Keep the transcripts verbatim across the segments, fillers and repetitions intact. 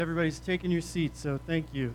Everybody's taking your seats, so thank you.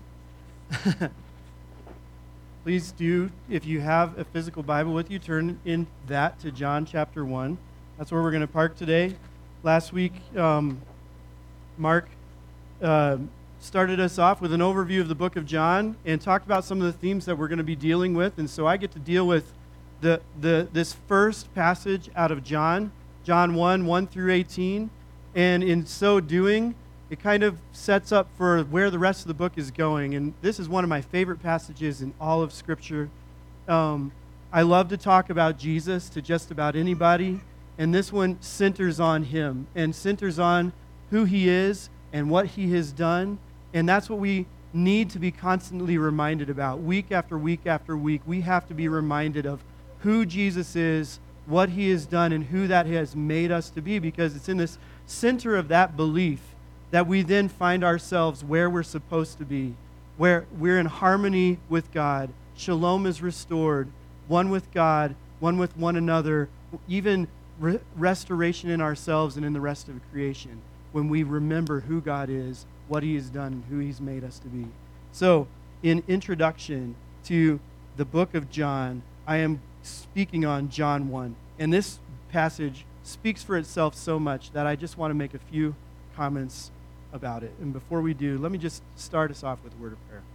Please do, if you have a physical Bible with you, turn in that to John chapter one. That's where we're going to park today. Last week, um, Mark uh, started us off with an overview of the book of John and talked about some of the themes that we're going to be dealing with. And so I get to deal with the the this first passage out of John, John one, one through eighteen. And in so doing, it kind of sets up for where the rest of the book is going. And this is one of my favorite passages in all of Scripture. Um, I love to talk about Jesus to just about anybody. And this one centers on him and centers on who he is and what he has done. And that's what we need to be constantly reminded about. Week after week after week, we have to be reminded of who Jesus is, what he has done, and who that has made us to be. Because it's in this center of that belief that we then find ourselves where we're supposed to be, where we're in harmony with God. Shalom is restored, one with God, one with one another, even re- restoration in ourselves and in the rest of creation when we remember who God is, what he has done, and who he's made us to be. So, in introduction to the book of John, I am speaking on John one. And this passage speaks for itself so much that I just want to make a few comments about it. And before we do, let me just start us off with a word of prayer.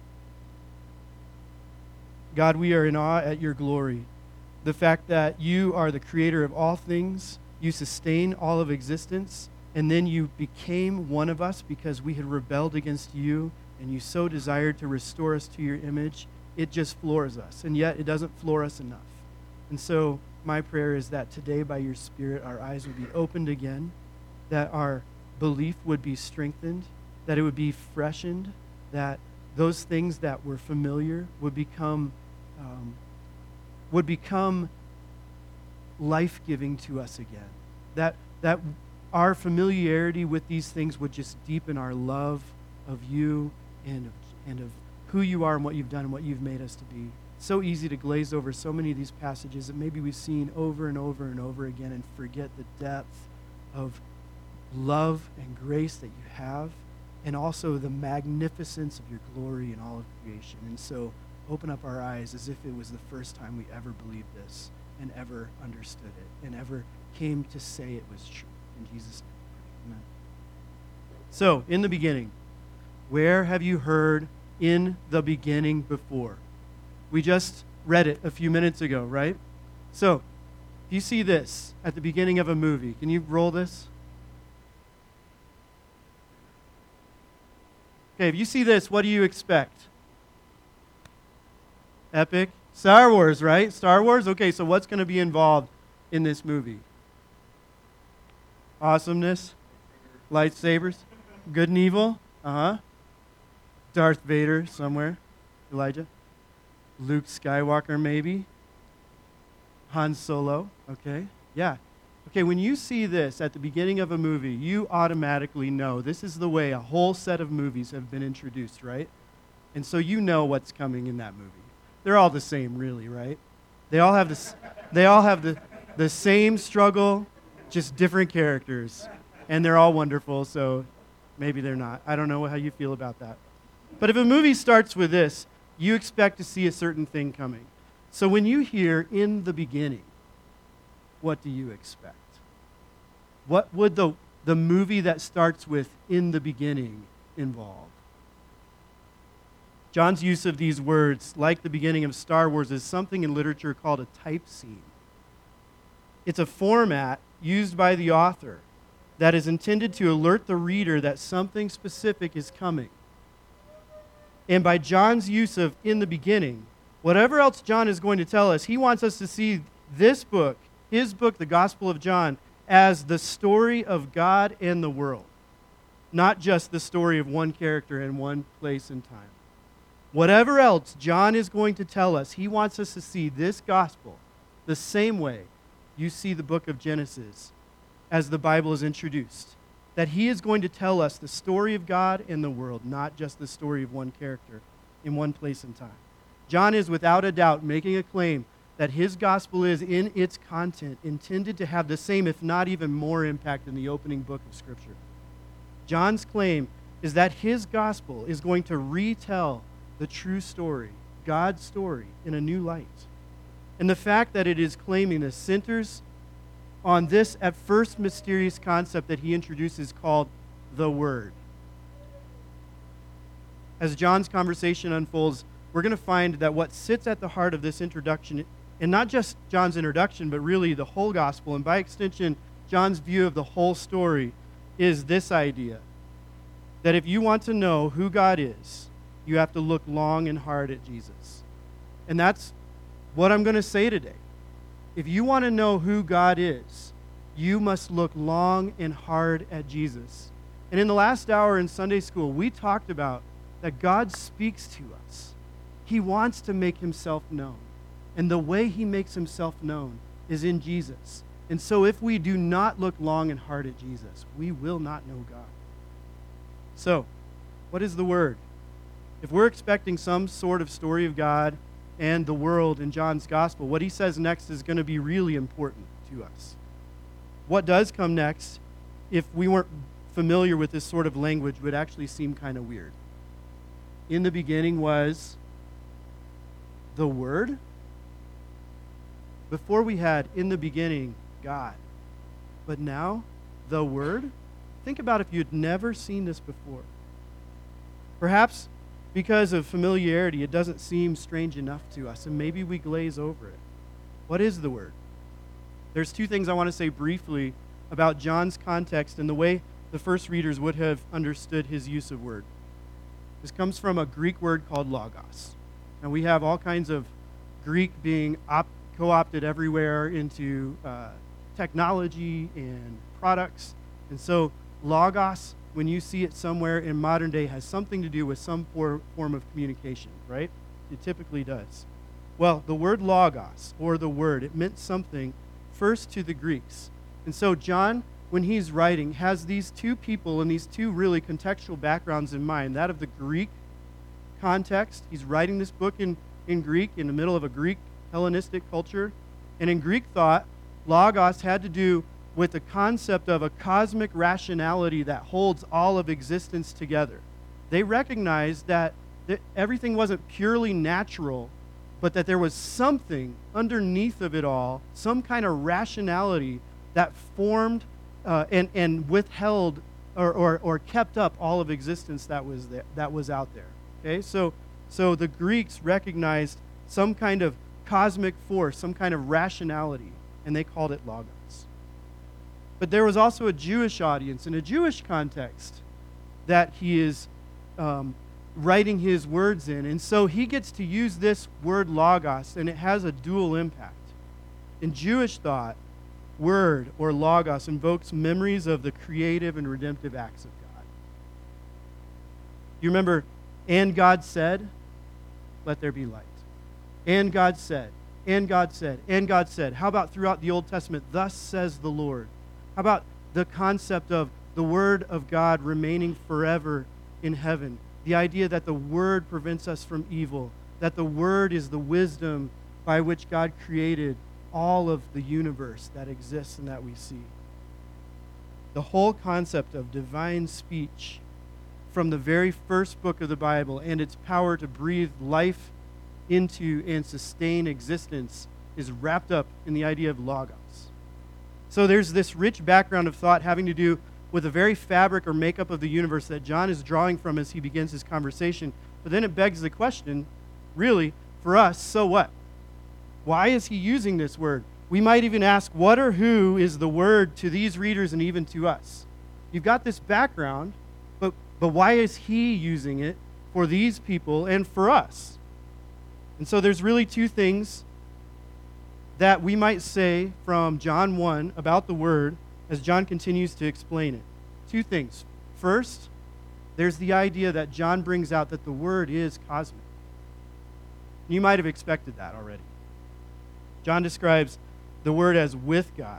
God, we are in awe at your glory. The fact that you are the creator of all things, you sustain all of existence, and then you became one of us because we had rebelled against you, and you so desired to restore us to your image. It just floors us, and yet it doesn't floor us enough. And so my prayer is that today, by your Spirit, our eyes would be opened again, that our belief would be strengthened, that it would be freshened, that those things that were familiar would become um, would become life-giving to us again. That that our familiarity with these things would just deepen our love of you and of, and of who you are and what you've done and what you've made us to be. So easy to glaze over so many of these passages that maybe we've seen over and over and over again and forget the depth of love and grace that you have, and also the magnificence of your glory in all of creation. And so open up our eyes as if it was the first time we ever believed this and ever understood it and ever came to say it was true. In Jesus' name, amen. So, in the beginning, where have you heard in the beginning before? We just read it a few minutes ago, right? So, if you see this at the beginning of a movie, can you roll this? Okay, if you see this, what do you expect? Epic? Star Wars, right? Star Wars? Okay, so what's going to be involved in this movie? Awesomeness? Lightsabers? Good and evil? Uh-huh. Darth Vader somewhere? Elijah? Luke Skywalker maybe? Han Solo? Okay, yeah. Okay, when you see this at the beginning of a movie, you automatically know this is the way a whole set of movies have been introduced, right? And so you know what's coming in that movie. They're all the same, really, right? They all have this. They all have the the same struggle, just different characters, and they're all wonderful. So maybe they're not. I don't know how you feel about that. But if a movie starts with this, you expect to see a certain thing coming. So when you hear "in the beginning," what do you expect? What would the, the movie that starts with "in the beginning" involve? John's use of these words, like the beginning of Star Wars, is something in literature called a type scene. It's a format used by the author that is intended to alert the reader that something specific is coming. And by John's use of "in the beginning," whatever else John is going to tell us, he wants us to see this book, his book, the Gospel of John, as the story of God and the world, not just the story of one character in one place and time. Whatever else John is going to tell us, he wants us to see this gospel the same way you see the book of Genesis as the Bible is introduced. That he is going to tell us the story of God and the world, not just the story of one character in one place and time. John is without a doubt making a claim that his gospel is, in its content, intended to have the same, if not even more, impact than the opening book of Scripture. John's claim is that his gospel is going to retell the true story, God's story, in a new light. And the fact that it is claiming this centers on this at first mysterious concept that he introduces called the Word. As John's conversation unfolds, we're going to find that what sits at the heart of this introduction, and not just John's introduction, but really the whole gospel, and by extension, John's view of the whole story, is this idea that if you want to know who God is, you have to look long and hard at Jesus. And that's what I'm going to say today. If you want to know who God is, you must look long and hard at Jesus. And in the last hour in Sunday school, we talked about that God speaks to us. He wants to make himself known. And the way he makes himself known is in Jesus. And so if we do not look long and hard at Jesus, we will not know God. So, what is the Word? If we're expecting some sort of story of God and the world in John's gospel, what he says next is going to be really important to us. What does come next, if we weren't familiar with this sort of language, would actually seem kind of weird. In the beginning was the Word. Before we had, in the beginning, God. But now, the Word? Think about if you'd never seen this before. Perhaps because of familiarity, it doesn't seem strange enough to us, and maybe we glaze over it. What is the Word? There's two things I want to say briefly about John's context and the way the first readers would have understood his use of word. This comes from a Greek word called logos. And we have all kinds of Greek being op- co-opted everywhere into uh, technology and products. And so logos, when you see it somewhere in modern day, has something to do with some for, form of communication, right? It typically does. Well, the word logos, or the word, it meant something first to the Greeks. And so John, when he's writing, has these two people and these two really contextual backgrounds in mind. That of the Greek context. He's writing this book in, in Greek, in the middle of a Greek Hellenistic culture. And in Greek thought, logos had to do with the concept of a cosmic rationality that holds all of existence together. They recognized that, that everything wasn't purely natural, but that there was something underneath of it all, some kind of rationality that formed uh, and, and withheld or, or, or kept up all of existence that was there, that was out there. Okay, so so the Greeks recognized some kind of cosmic force, some kind of rationality, and they called it logos. But there was also a Jewish audience in a Jewish context that he is um, writing his words in. And so he gets to use this word logos, and it has a dual impact. In Jewish thought, word or logos invokes memories of the creative and redemptive acts of God. You remember, and God said, let there be light. And God said, and God said, and God said. How about throughout the Old Testament, thus says the Lord? How about the concept of the Word of God remaining forever in heaven? The idea that the Word prevents us from evil, that the Word is the wisdom by which God created all of the universe that exists and that we see. The whole concept of divine speech from the very first book of the Bible and its power to breathe life into and sustain existence is wrapped up in the idea of logos. So there's this rich background of thought having to do with the very fabric or makeup of the universe that John is drawing from as he begins his conversation. But then it begs the question, really, for us, so what? Why is he using this word? We might even ask, what or who is the word to these readers and even to us? You've got this background, but, but why is he using it for these people and for us? And so there's really two things that we might say from John one about the Word as John continues to explain it. Two things. First, there's the idea that John brings out that the Word is cosmic. You might have expected that already. John describes the Word as with God.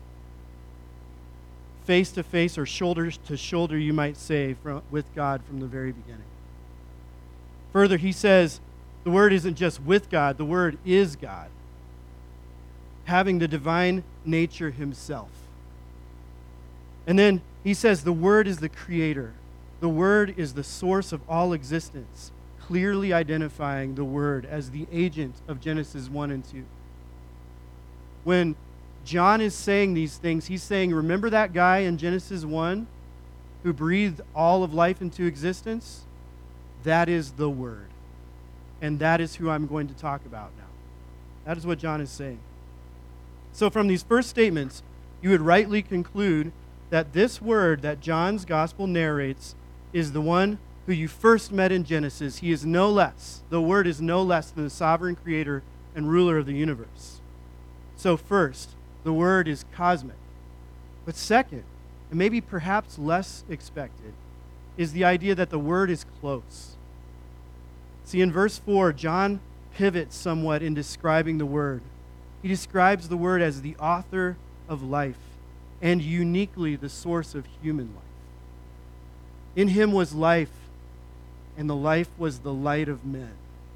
Face to face or shoulder to shoulder, you might say, from, with God from the very beginning. Further, he says the Word isn't just with God, the Word is God, having the divine nature himself. And then he says the Word is the creator. The Word is the source of all existence, clearly identifying the Word as the agent of Genesis one and two. When John is saying these things, he's saying, remember that guy in Genesis one who breathed all of life into existence? That is the Word. And that is who I'm going to talk about now. That is what John is saying. So from these first statements, you would rightly conclude that this Word that John's gospel narrates is the one who you first met in Genesis. He is no less, the Word is no less than the sovereign creator and ruler of the universe. So first, the Word is cosmic. But second, and maybe perhaps less expected, is the idea that the Word is close. See, in verse four, John pivots somewhat in describing the Word. He describes the Word as the author of life and uniquely the source of human life. In him was life, and the life was the light of men.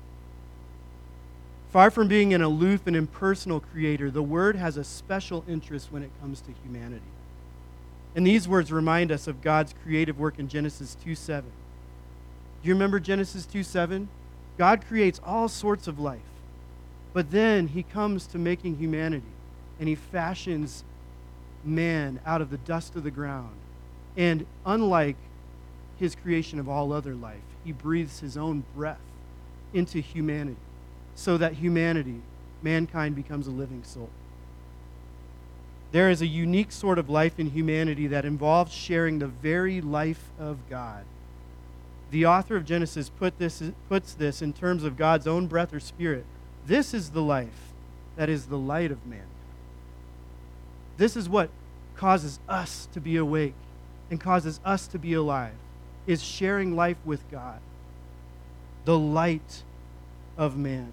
Far from being an aloof and impersonal creator, the Word has a special interest when it comes to humanity. And these words remind us of God's creative work in Genesis two seven. Do you remember Genesis two seven? God creates all sorts of life. But then he comes to making humanity, and he fashions man out of the dust of the ground. And unlike his creation of all other life, he breathes his own breath into humanity so that humanity, mankind, becomes a living soul. There is a unique sort of life in humanity that involves sharing the very life of God. The author of Genesis put this, puts this in terms of God's own breath or spirit. This is the life that is the light of mankind. This is what causes us to be awake and causes us to be alive, is sharing life with God, the light of man.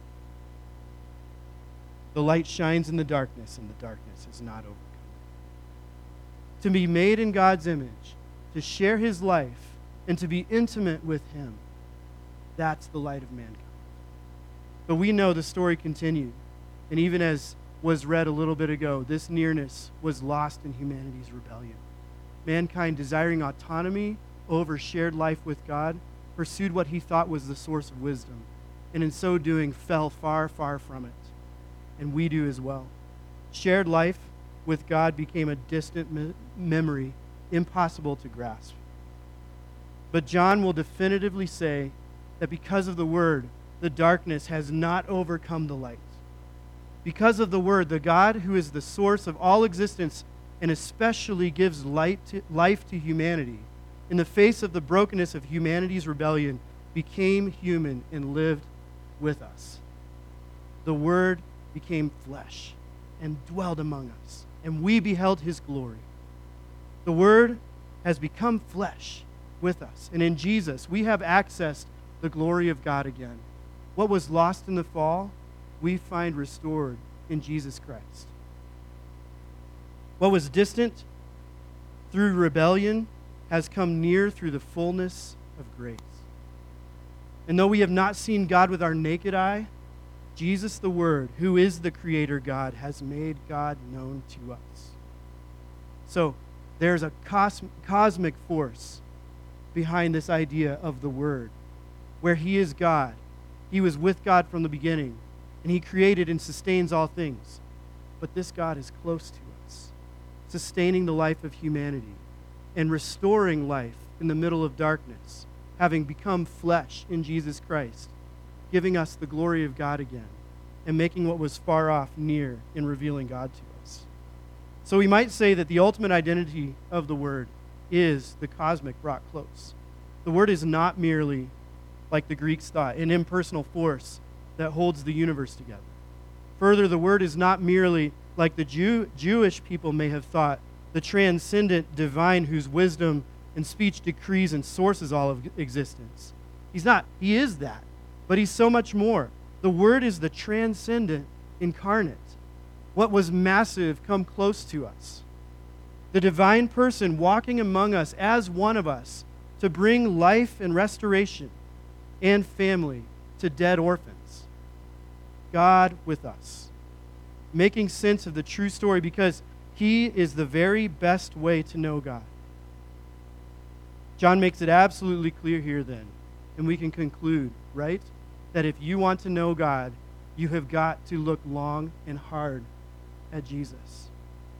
The light shines in the darkness, and the darkness is not overcome. To be made in God's image, to share his life, and to be intimate with him, that's the light of mankind. But we know the story continued. And even as was read a little bit ago, this nearness was lost in humanity's rebellion. Mankind, desiring autonomy over shared life with God, pursued what he thought was the source of wisdom, and in so doing fell far, far from it. And we do as well. Shared life with God became a distant me- memory, impossible to grasp. But John will definitively say that because of the Word, the darkness has not overcome the light. Because of the Word, the God who is the source of all existence and especially gives light to, life to humanity, in the face of the brokenness of humanity's rebellion, became human and lived with us. The Word became flesh and dwelled among us, and we beheld his glory. The Word has become flesh with us, and in Jesus we have accessed the glory of God again. What was lost in the fall, we find restored in Jesus Christ. What was distant through rebellion has come near through the fullness of grace. And though we have not seen God with our naked eye, Jesus the Word, who is the Creator God, has made God known to us. So there's a cos- cosmic force behind this idea of the Word, where he is God. He was with God from the beginning, and he created and sustains all things. But this God is close to us, sustaining the life of humanity and restoring life in the middle of darkness, having become flesh in Jesus Christ, giving us the glory of God again, and making what was far off near in revealing God to us. So we might say that the ultimate identity of the Word is the cosmic brought close. The Word is not merely, like the Greeks thought, an impersonal force that holds the universe together. Further, the Word is not merely, like the Jew, Jewish people may have thought, the transcendent divine whose wisdom and speech decrees and sources all of existence. He's not. He is that. But he's so much more. The Word is the transcendent incarnate. What was massive come close to us. The divine person walking among us as one of us to bring life and restoration and family to dead orphans. God with us, making sense of the true story because he is the very best way to know God. John makes it absolutely clear here then, and we can conclude, right, that if you want to know God, you have got to look long and hard at Jesus.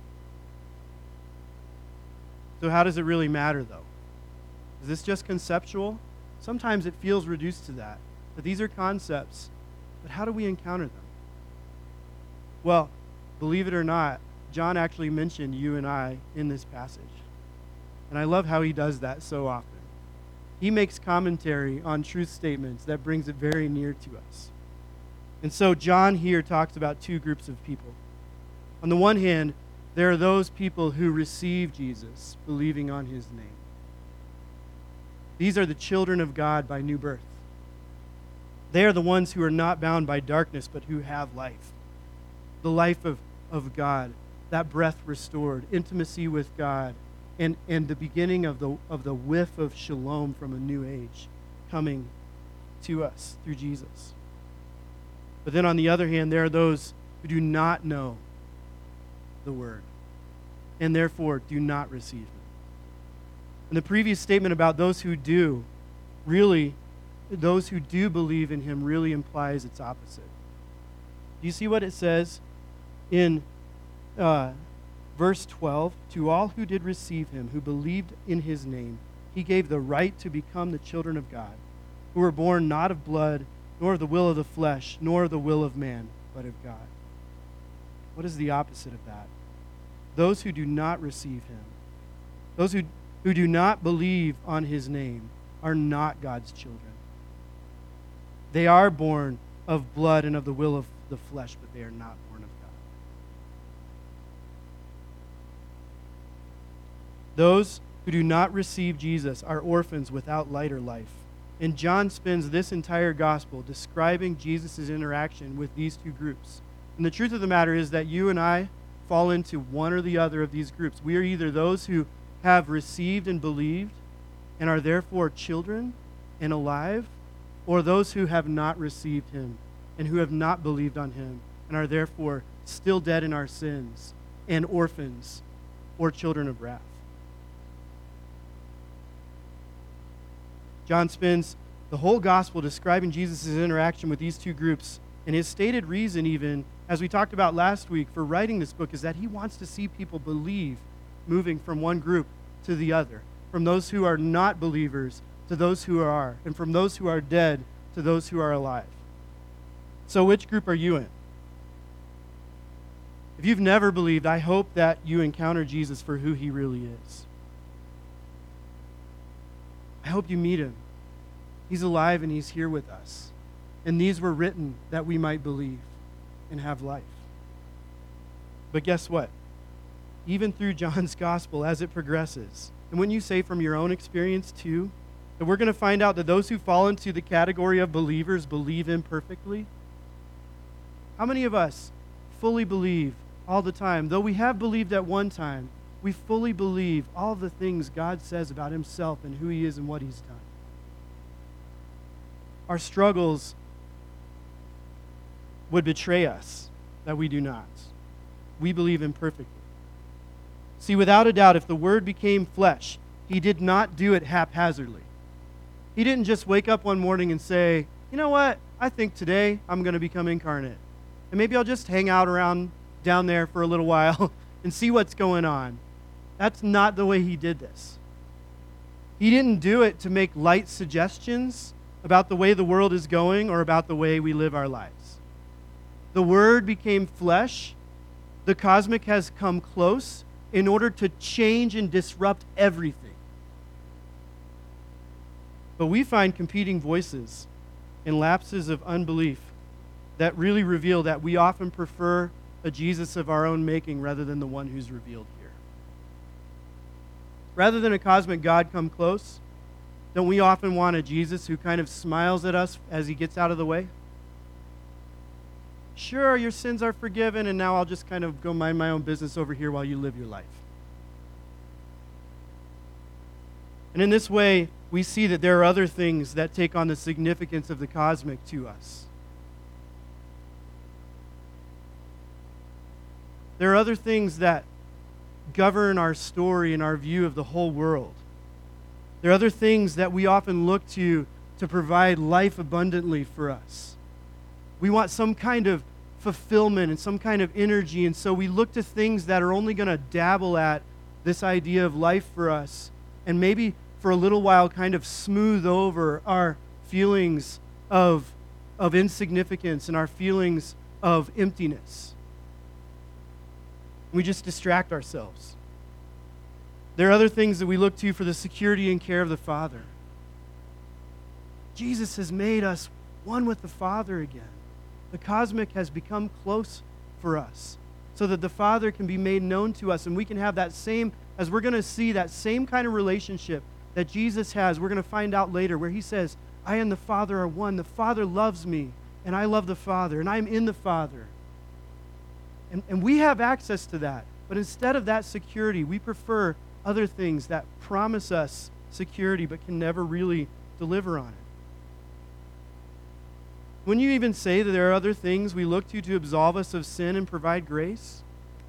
So how does it really matter, though? Is this just conceptual? Sometimes it feels reduced to that. But these are concepts. But how do we encounter them? Well, believe it or not, John actually mentioned you and I in this passage. And I love how he does that so often. He makes commentary on truth statements that brings it very near to us. And so John here talks about two groups of people. On the one hand, there are those people who receive Jesus, believing on his name. These are the children of God by new birth. They are the ones who are not bound by darkness, but who have life. The life of, of God, that breath restored, intimacy with God, and, and the beginning of the, of the whiff of shalom from a new age coming to us through Jesus. But then on the other hand, there are those who do not know the word, and therefore do not receive him. And the previous statement about those who do, really, those who do believe in him really implies its opposite. Do you see what it says in uh, verse twelve? To all who did receive him, who believed in his name, he gave the right to become the children of God, who were born not of blood, nor of the will of the flesh, nor of the will of man, but of God. What is the opposite of that? Those who do not receive him, those who, who do not believe on his name, are not God's children. They are born of blood and of the will of the flesh, but they are not born of God. Those who do not receive Jesus are orphans without light or life. And John spends this entire gospel describing Jesus' interaction with these two groups. And the truth of the matter is that you and I fall into one or the other of these groups. We are either those who have received and believed and are therefore children and alive, or those who have not received him and who have not believed on him and are therefore still dead in our sins and orphans or children of wrath. John spends the whole gospel describing Jesus' interaction with these two groups, and his stated reason even, as we talked about last week, for writing this book is that he wants to see people believe, moving from one group to the other, from those who are not believers to those who are, and from those who are dead to those who are alive. So which group are you in? If you've never believed, I hope that you encounter Jesus for who he really is. I hope you meet him. He's alive and he's here with us. And these were written that we might believe and have life. But guess what? Even through John's gospel, as it progresses, and when you say from your own experience too, that we're going to find out that those who fall into the category of believers believe imperfectly. How many of us fully believe all the time? Though we have believed at one time, we fully believe all the things God says about himself and who he is and what he's done. Our struggles would betray us that we do not. We believe imperfectly. See, without a doubt, if the Word became flesh, he did not do it haphazardly. He didn't just wake up one morning and say, you know what, I think today I'm going to become incarnate. And maybe I'll just hang out around down there for a little while and see what's going on. That's not the way he did this. He didn't do it to make light suggestions about the way the world is going or about the way we live our lives. The Word became flesh. The cosmic has come close in order to change and disrupt everything. But we find competing voices and lapses of unbelief that really reveal that we often prefer a Jesus of our own making rather than the one who's revealed here. Rather than a cosmic God come close, don't we often want a Jesus who kind of smiles at us as he gets out of the way? Sure, your sins are forgiven, and now I'll just kind of go mind my own business over here while you live your life. And in this way, we see that there are other things that take on the significance of the cosmic to us. There are other things that govern our story and our view of the whole world. There are other things that we often look to to provide life abundantly for us. We want some kind of fulfillment and some kind of energy, and so we look to things that are only going to dabble at this idea of life for us, and maybe for a little while kind of smooth over our feelings of, of insignificance and our feelings of emptiness. We just distract ourselves. There are other things that we look to for the security and care of the Father. Jesus has made us one with the Father again. The cosmic has become close for us so that the Father can be made known to us, and we can have that same, as we're going to see, that same kind of relationship that Jesus has. We're going to find out later where he says, I and the Father are one. The Father loves me, and I love the Father, and I'm in the Father. And, and we have access to that. But instead of that security, we prefer other things that promise us security but can never really deliver on it. Wouldn't you even say that there are other things we look to to absolve us of sin and provide grace?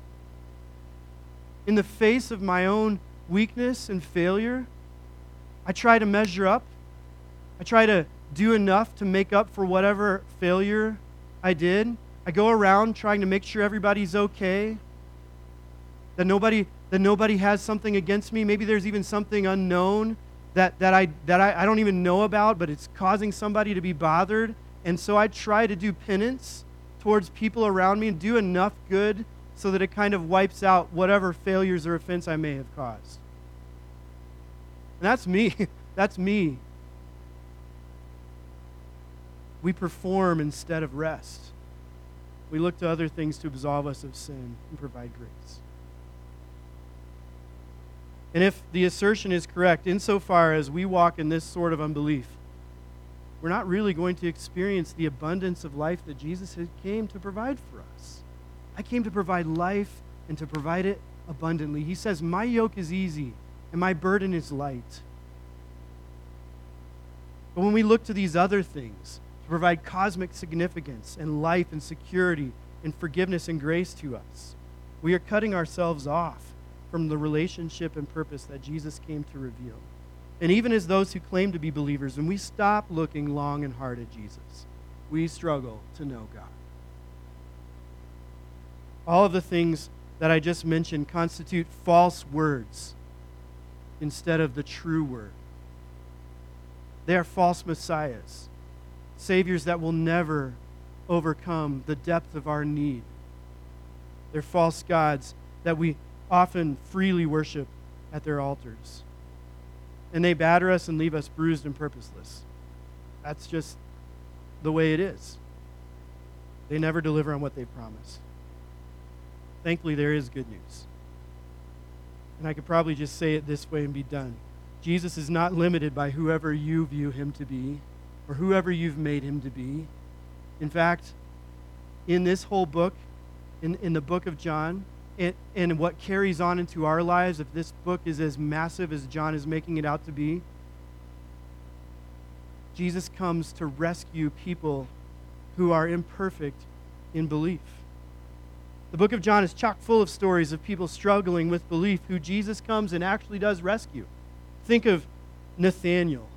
In the face of my own weakness and failure, I try to measure up. I try to do enough to make up for whatever failure I did. I go around trying to make sure everybody's okay, that nobody that nobody has something against me. Maybe there's even something unknown that, that, I, that I, I don't even know about, but it's causing somebody to be bothered. And so I try to do penance towards people around me and do enough good so that it kind of wipes out whatever failures or offense I may have caused. And that's me. That's me. We perform instead of rest. We look to other things to absolve us of sin and provide grace. And if the assertion is correct, insofar as we walk in this sort of unbelief, we're not really going to experience the abundance of life that Jesus came to provide for us. I came to provide life and to provide it abundantly. He says, my yoke is easy and my burden is light. But when we look to these other things to provide cosmic significance and life and security and forgiveness and grace to us, we are cutting ourselves off from the relationship and purpose that Jesus came to reveal. And even as those who claim to be believers, when we stop looking long and hard at Jesus, we struggle to know God. All of the things that I just mentioned constitute false words instead of the true word. They are false messiahs, saviors that will never overcome the depth of our need. They're false gods that we often freely worship at their altars. And they batter us and leave us bruised and purposeless. That's just the way it is. They never deliver on what they promise. Thankfully, there is good news. And I could probably just say it this way and be done. Jesus is not limited by whoever you view him to be or whoever you've made him to be. In fact, in this whole book, in, in the book of John, and, and what carries on into our lives, if this book is as massive as John is making it out to be, Jesus comes to rescue people who are imperfect in belief. The book of John is chock full of stories of people struggling with belief who Jesus comes and actually does rescue. Think of Nathanael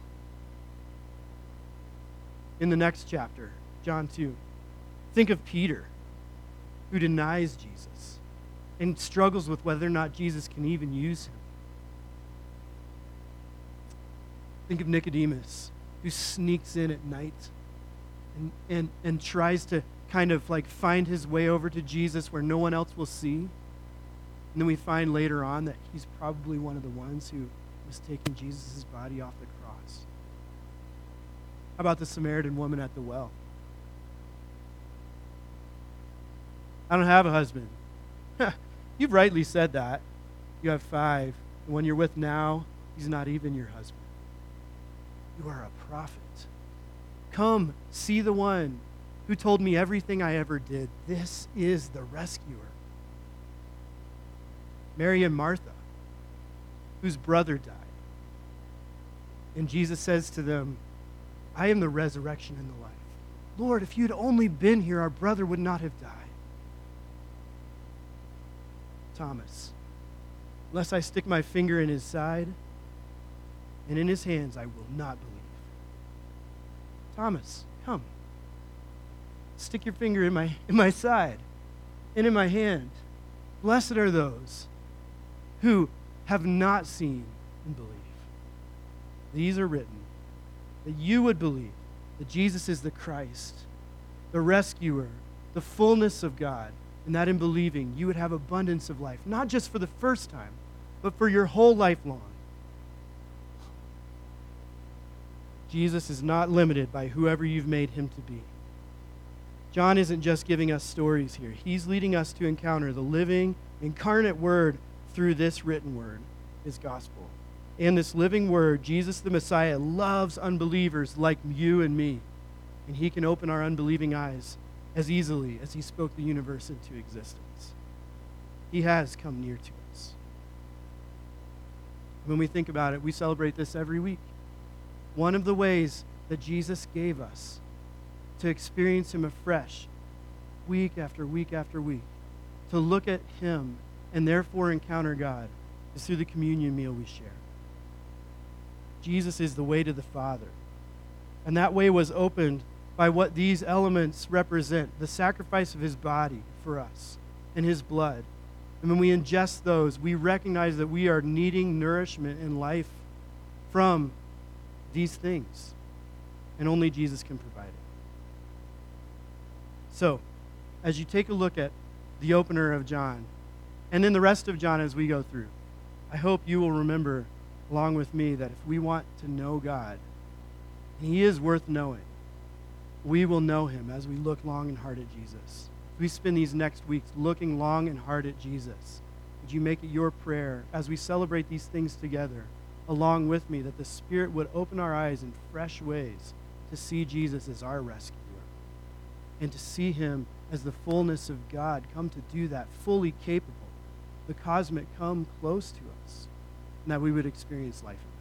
in the next chapter, John two. Think of Peter, who denies Jesus and struggles with whether or not Jesus can even use him. Think of Nicodemus, who sneaks in at night and, and, and tries to kind of like find his way over to Jesus where no one else will see. And then we find later on that he's probably one of the ones who was taking Jesus' body off the cross. How about the Samaritan woman at the well? I don't have a husband. You've rightly said that. You have five. The one you're with now, he's not even your husband. You are a prophet. Come, see the one who told me everything I ever did. This is the rescuer. Mary and Martha, whose brother died. And Jesus says to them, I am the resurrection and the life. Lord, if you'd only been here, our brother would not have died. Thomas, unless I stick my finger in his side and in his hands I will not believe. Thomas, come. Stick your finger in my, in my side and in my hand. Blessed are those who have not seen and believe. These are written that you would believe that Jesus is the Christ, the rescuer, the fullness of God, and that in believing you would have abundance of life, not just for the first time, but for your whole life long. Jesus is not limited by whoever you've made him to be. John isn't just giving us stories here. He's leading us to encounter the living, incarnate Word through this written Word, his gospel. And this living Word, Jesus the Messiah, loves unbelievers like you and me. And he can open our unbelieving eyes as easily as he spoke the universe into existence. He has come near to us. When we think about it, we celebrate this every week. One of the ways that Jesus gave us to experience him afresh, week after week after week, to look at him and therefore encounter God, is through the communion meal we share. Jesus is the way to the Father. And that way was opened by what these elements represent, the sacrifice of his body for us and his blood. And when we ingest those, we recognize that we are needing nourishment in life from these things. And only Jesus can provide it. So, as you take a look at the opener of John, and then the rest of John as we go through, I hope you will remember, along with me, that if we want to know God, and he is worth knowing, we will know him as we look long and hard at Jesus. We spend these next weeks looking long and hard at Jesus. Would you make it your prayer as we celebrate these things together, along with me, that the Spirit would open our eyes in fresh ways to see Jesus as our rescuer and to see him as the fullness of God come to do that, fully capable, the cosmic come close to us, and that we would experience life.